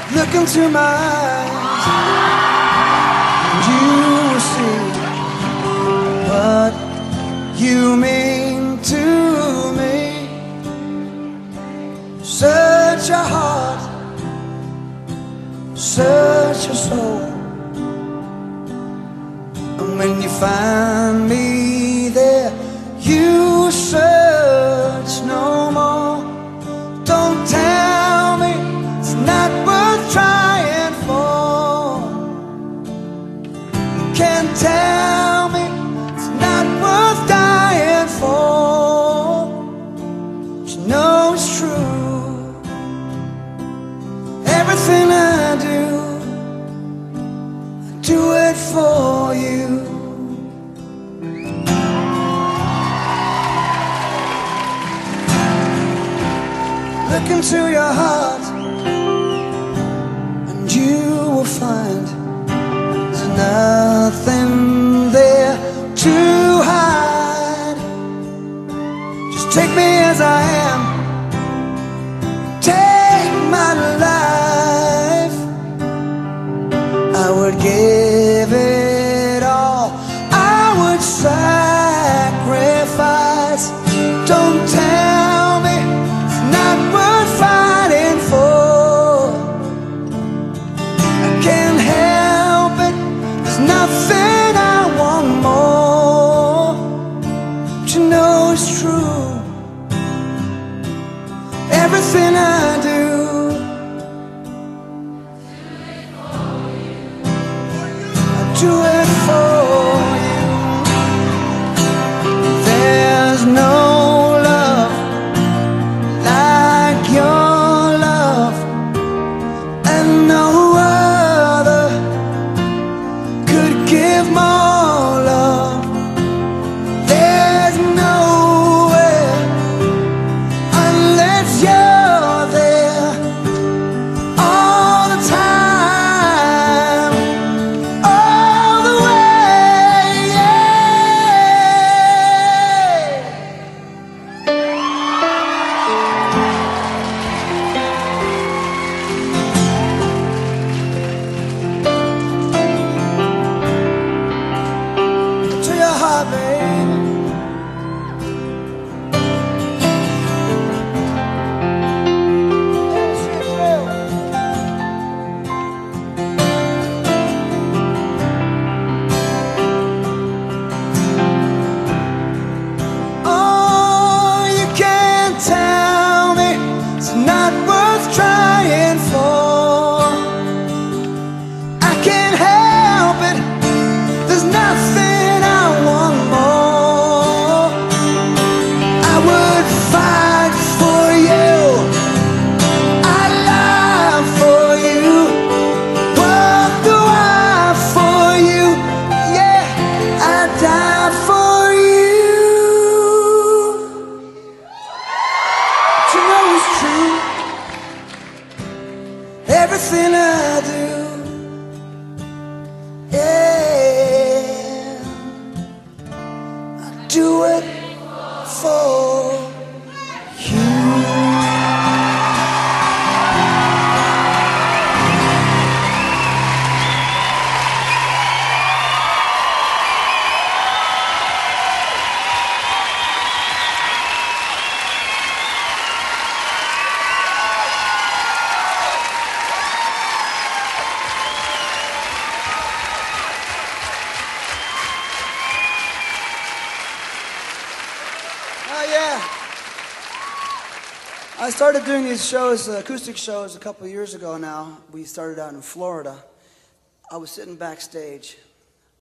Look into my eyes, and you will see what you mean to me. Search your heart, search your soul, and when you find me there, you search no more. Don't tell me it's not worth trying for. You can't tell me it's not worth dying for. But you know it's true. Everything I do it for you. Look into your heart, and you will find there's nothing there to hide. Just take me as I am, take my life. I would give it all, I would sacrifice. Don't tell me it's not worth fighting for. I can't help it, there's nothing I want more. But you know it's true. Everything I do it for you. There's no love like your love, and no other could give more love. There's nowhere unless you're there all the time, all the way, yeah. To your heart, babe. Oh, you can't tell me it's not worth trying for. I can't help it, there's nothing I want more. I would fight for you, I'd lie for you, walk the wire for you, yeah, I'd die for you. But you know it's true. Everything I do, yeah, I do it for you. Oh yeah. I started doing these shows, acoustic shows, a couple of years ago now. We started out in Florida. I was sitting backstage